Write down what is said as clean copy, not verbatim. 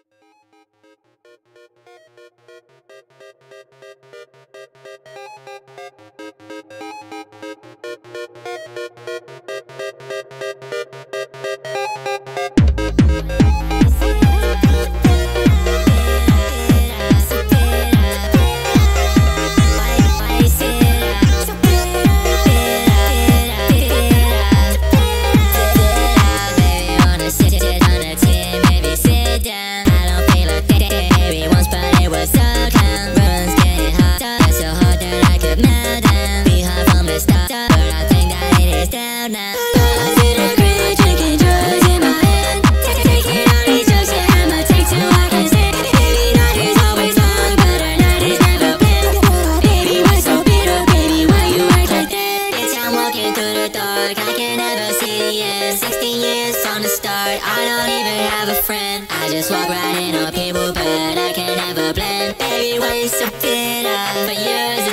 I don't even have a friend. I just walk right in on people, but I can never blend. Baby, why you so bitter? For years